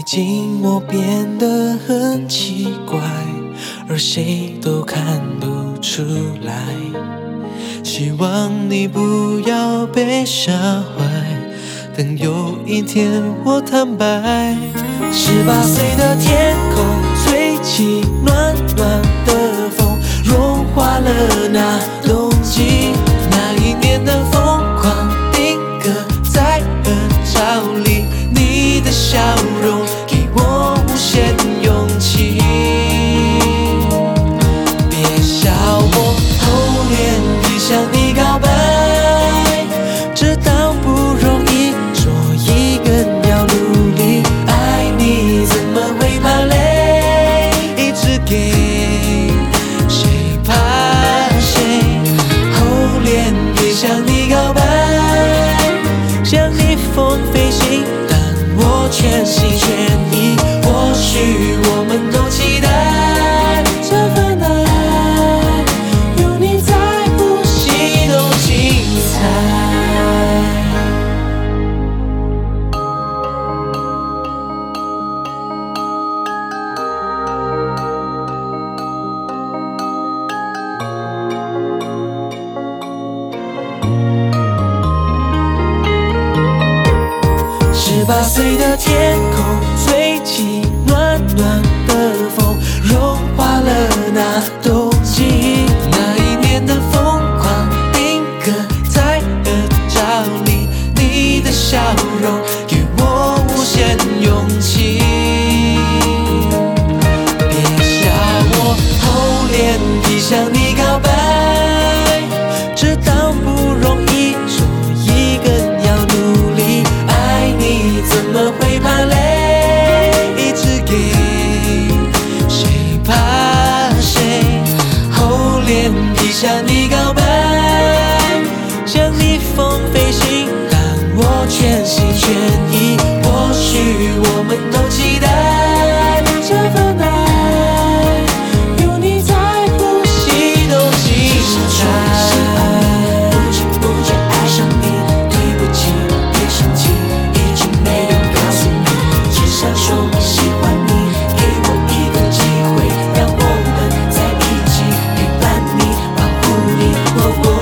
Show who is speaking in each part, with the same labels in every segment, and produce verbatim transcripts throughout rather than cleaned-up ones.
Speaker 1: 近我变得很奇怪，而谁都看不出来。希望你不要被吓坏，等有一天我坦白。十八岁的天空吹起暖暖的风，融化了那冬季。那一年的疯狂定格在合照里，你的笑容给我无限勇气。别笑我厚脸皮向你告白，这倒不容易，说一个人要努力。爱你怎么会怕累，一直给谁怕谁。厚脸皮向你告白，向逆风飞行，但我全心全意。或许我们都期待这份爱有你在，呼吸都精彩。十八岁的天空吹起暖暖的风，融化了那冬季。那一年的疯狂定格在合照里，你的笑容给我无限勇气。别笑我厚脸皮向你告白，这倒不容易，说一个人要努力。爱你怎么会怕累，一直给谁怕谁。厚脸皮向你告白，向逆风飞行，但我全心全意。或许我们都期待这份爱有你在，呼吸都精彩。不知不觉爱上你，对不起别生气，一直没有告诉你，只想说我喜欢你。给我一个机会，让我们在一起，陪伴你，保护你。哦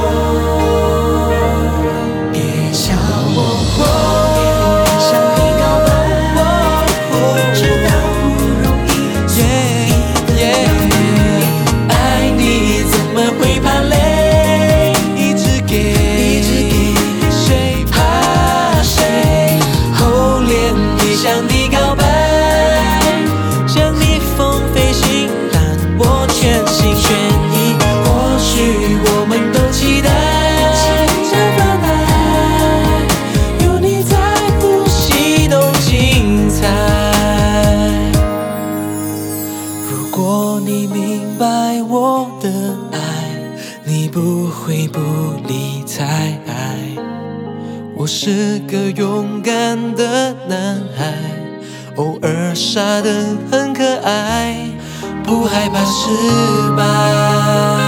Speaker 1: 哦，别笑我厚脸皮向你告白，知道不容易，做一个要努力。爱你怎么会怕累，一直给谁怕谁。厚脸皮向你告白，向逆风飞行，但我全心全意。或许我们都期待这份爱有你在，呼吸都精彩。如果你明白我的爱，你不会不理睬。我是个勇敢的男孩，偶尔傻得很可爱，不害怕失败。